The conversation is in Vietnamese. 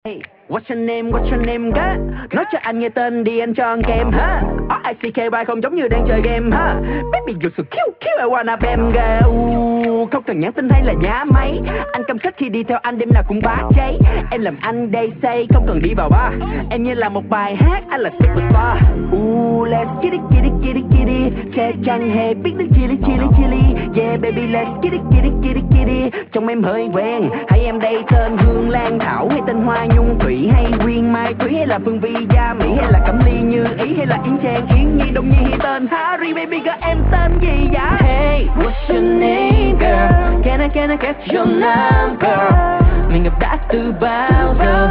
Hey, what's your name girl? Nói cho anh nghe tên đi anh cho ăn kem ha. R-I-C-K-Y không giống như đang chơi game ha. Baby you're so cute, I wanna bam girl. Không cần nhắn tin hay là nhá máy. Anh cam kết khi đi theo anh đêm nào cũng bá cháy. Em làm anh đây say, không cần đi vào bar. Em như là một bài hát, anh là superstar. Let's get it, get it, get it, get it. Sẽ chẳng hề biết đến chili, chili, chili. Yeah baby let's get it, get it, get it, get it. Trông em hơi quen, hay em đây tên Hương Lan Thảo hay tên Hoa Nhung Thủy hay Quyên Mai Thúy hay là Phương Vi Gia Mỹ hay là Cẩm Ly Như Ý hay là Yến Trang Yến Nhi Đông Nhi hay tên Harry baby girl em tên gì vậy? Hey, what's your name girl? Can I get your number? Mình gặp đã từ bao giờ?